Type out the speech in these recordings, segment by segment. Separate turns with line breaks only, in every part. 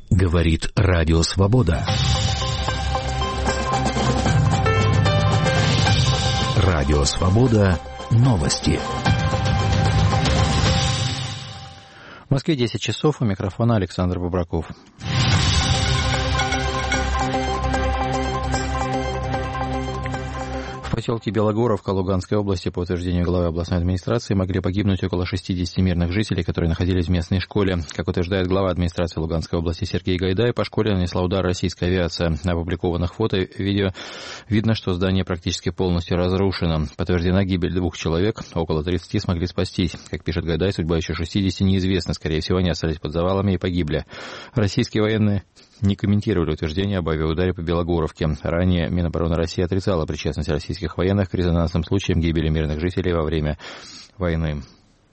Говорит Радио Свобода. Радио Свобода. Новости.
В Москве 10 часов. У микрофона Александр Бубраков. В поселке Белогоровка Луганской области, по утверждению главы областной администрации, могли погибнуть около 60 мирных жителей, которые находились в местной школе. Как утверждает глава администрации Луганской области Сергей Гайдай, по школе нанесла удар российская авиация. На опубликованных фото и видео видно, что здание практически полностью разрушено. Подтверждена гибель 2 человек, около 30 смогли спастись. Как пишет Гайдай, судьба еще 60 неизвестна. Скорее всего, они остались под завалами и погибли. Российские военные не комментировали утверждение об авиаударе по Белогоровке. Ранее Минобороны России отрицала причастность российских военных к резонансным случаям гибели мирных жителей во время войны.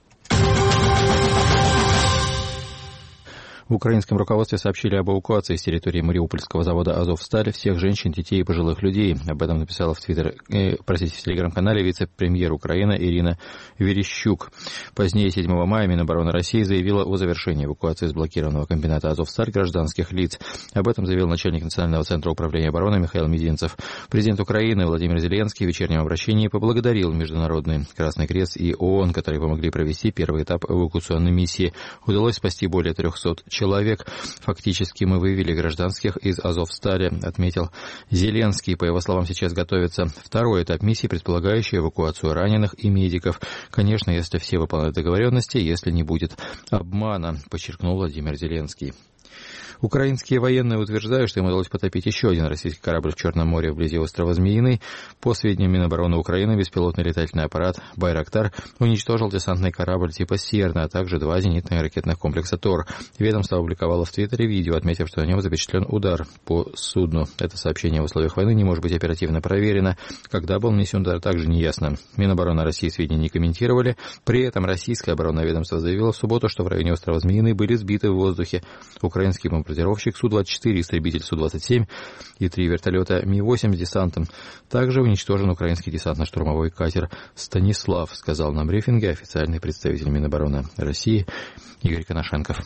В украинском руководстве сообщили об эвакуации с территории Мариупольского завода «Азовсталь» всех женщин, детей и пожилых людей. Об этом написала в телеграм-канале вице-премьер Украины Ирина Верещук. Позднее, 7 мая, Минобороны России заявила о завершении эвакуации с блокированного комбината «Азовсталь» гражданских лиц. Об этом заявил начальник Национального центра управления обороны Михаил Мизинцев. Президент Украины Владимир Зеленский в вечернем обращении поблагодарил Международный Красный Крест и ООН, которые помогли провести первый этап эвакуационной миссии. Удалось спасти более 300 человек. Фактически мы вывели гражданских из Азовстали, отметил Зеленский. По его словам, сейчас готовится второй этап миссии, предполагающий эвакуацию раненых и медиков. Конечно, если все выполняют договоренности, если не будет обмана, подчеркнул Владимир Зеленский. Украинские военные утверждают, что им удалось потопить еще один российский корабль в Черном море вблизи острова Змеиный. По сведениям Минобороны Украины, беспилотный летательный аппарат «Байрактар» уничтожил десантный корабль типа «Серна», а также 2 зенитных ракетных комплекса «Тор». Ведомство опубликовало в Твиттере видео, отметив, что на нем запечатлен удар по судну. Это сообщение в условиях войны не может быть оперативно проверено. Когда был нанесен удар, также неясно. Минобороны России сведения не комментировали. При этом российское оборонное ведомство заявило в субботу, что в районе острова Змеиный были сбиты в воздухе украинские бомбардировщик Су-24, истребитель Су-27 и 3 вертолета Ми-8 с десантом. Также уничтожен украинский десантно-штурмовой катер «Станислав», сказал на брифинге официальный представитель Минобороны России Игорь Коношенков.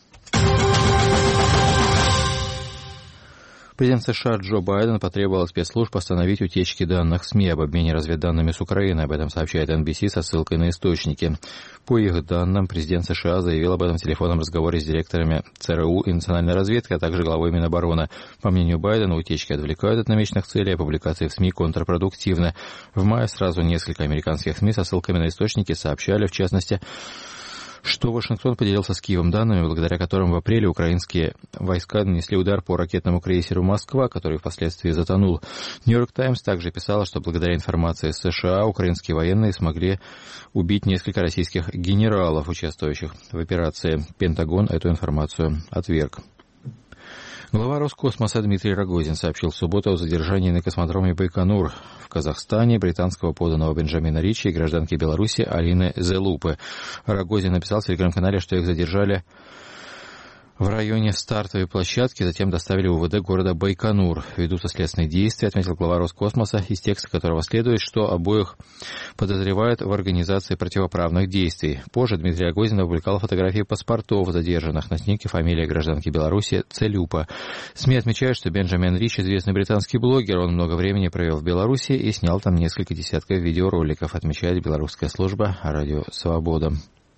Президент США Джо Байден потребовал от спецслужб остановить утечки данных СМИ об обмене разведданными с Украиной. Об этом сообщает NBC со ссылкой на источники. По их данным, президент США заявил об этом в телефонном разговоре с директорами ЦРУ и национальной разведки, а также главой Минобороны. По мнению Байдена, утечки отвлекают от намеченных целей, а публикации в СМИ контрпродуктивны. В мае сразу несколько американских СМИ со ссылками на источники сообщали, в частности, что Вашингтон поделился с Киевом данными, благодаря которым в апреле украинские войска нанесли удар по ракетному крейсеру «Москва», который впоследствии затонул. «Нью-Йорк Таймс» также писала, что благодаря информации США украинские военные смогли убить несколько российских генералов, участвующих в операции. Пентагон эту информацию отверг. Глава Роскосмоса Дмитрий Рогозин сообщил в субботу о задержании на космодроме Байконур в Казахстане британского подданного Бенджамина Ричи и гражданки Беларуси Алины Зелупы. Рогозин написал в телеграм-канале, что их задержали в районе стартовой площадки, затем доставили в УВД города Байконур. Ведутся следственные действия, отметил глава Роскосмоса, из текста которого следует, что обоих подозревают в организации противоправных действий. Позже Дмитрий Рогозин опубликовал фотографии паспортов задержанных. На снимке фамилия гражданки Беларуси Целюпа. СМИ отмечают, что Бенджамин Рич известный британский блогер. Он много времени провел в Беларуси и снял там несколько десятков видеороликов, отмечает белорусская служба «Радио Свобода».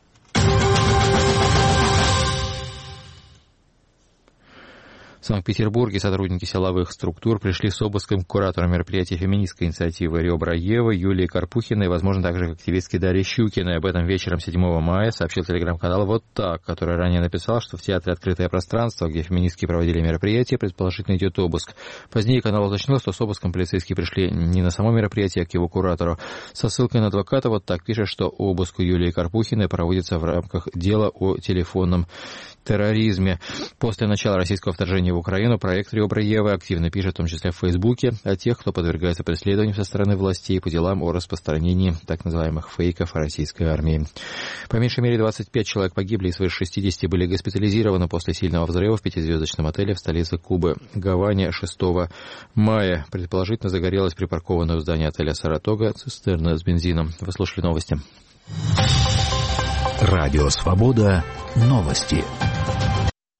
В Санкт-Петербурге сотрудники силовых структур пришли с обыском к куратору мероприятия феминистской инициативы «Ребра Евы» Юлии Карпухиной, возможно, также к активистке Дарье Щукиной. Об этом вечером 7 мая сообщил телеграм-канал «Вот так», который ранее написал, что в театре «Открытое пространство», где феминистки проводили мероприятие, предположительно идет обыск. Позднее канал уточнил, что с обыском полицейские пришли не на само мероприятие, а к его куратору. Со ссылкой на адвоката «Вот так» пишет, что обыск у Юлии Карпухиной проводится в рамках дела о телефонном терроризме. После начала российского вторжения в Украину проект «Ребра Евы» активно пишет, в том числе в Фейсбуке, о тех, кто подвергается преследованию со стороны властей по делам о распространении так называемых фейков о российской армии. По меньшей мере 25 человек погибли и свыше 60 были госпитализированы после сильного взрыва в 5-звездочном отеле в столице Кубы Гаване 6 мая. Предположительно загорелась припаркованная у здания отеля «Саратога» цистерна с бензином. Вы слушали новости.
Радио «Свобода». Новости.